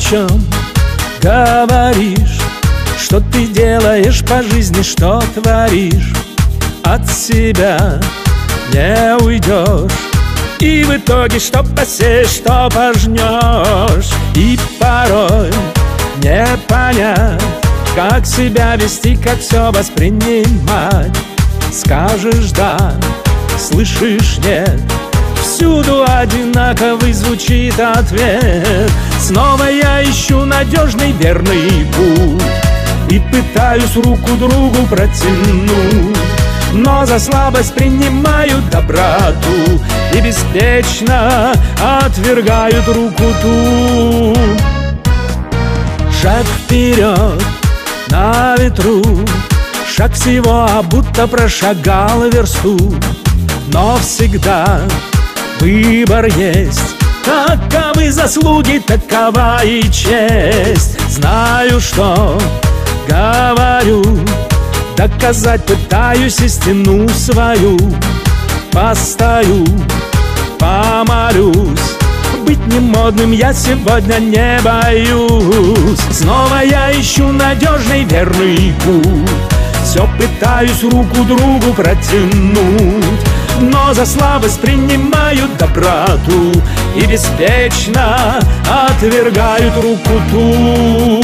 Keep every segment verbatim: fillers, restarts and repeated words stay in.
чем говоришь? Что ты делаешь по жизни, что творишь? От себя не уйдешь, и в итоге что посеешь, что пожнешь. И порой не понять, как себя вести, как все воспринимать. Скажешь да, слышишь нет, всюду одинаковый звучит ответ. Снова я ищу надежный верный путь и пытаюсь руку другу протянуть, но за слабость принимают доброту и беспечно отвергают руку ту. Шаг вперед на ветру, шаг всего, а будто прошагал версту. Но всегда выбор есть, таковы заслуги, такова и честь. Знаю, что говорю, доказать пытаюсь истину свою. Постою, помолюсь, быть не модным я сегодня не боюсь. Снова я ищу надежный верный путь, все пытаюсь руку другу протянуть, но за слабость принимают доброту и беспечно отвергают руку ту.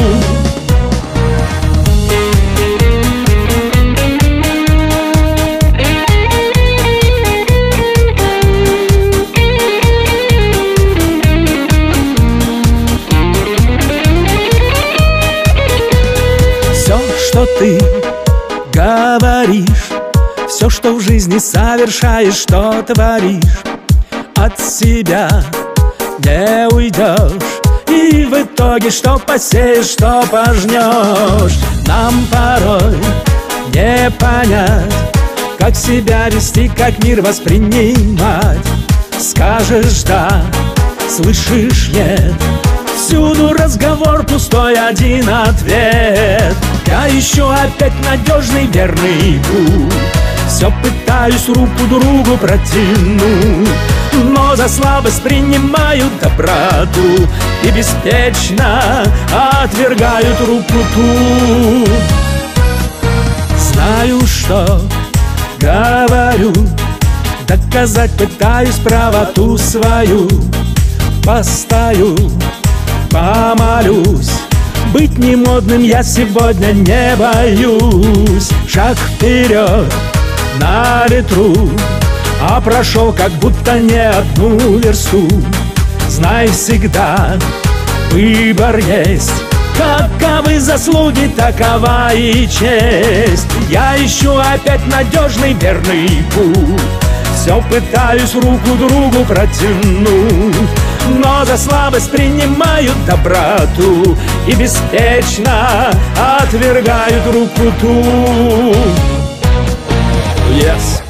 Все, что ты говоришь, все, что в жизни совершаешь, что творишь, от себя не уйдешь, и в итоге что посеешь, что пожнешь. Нам порой не понять, как себя вести, как мир воспринимать. Скажешь да, слышишь нет, всюду разговор пустой, один ответ. Я ищу опять надежный верный путь, все пытаюсь руку другу протянуть, но за слабость принимают доброту и беспечно отвергают руку ту. Знаю, что говорю, доказать пытаюсь правоту свою. Постою, помолюсь, быть не модным я сегодня не боюсь. Шаг вперед на ветру, а прошел как будто не одну версту. Знай всегда, выбор есть, каковы заслуги, такова и честь. Я ищу опять надежный верный путь, все пытаюсь руку другу протянуть, но за слабость принимают доброту и беспечно отвергают руку ту. Yes.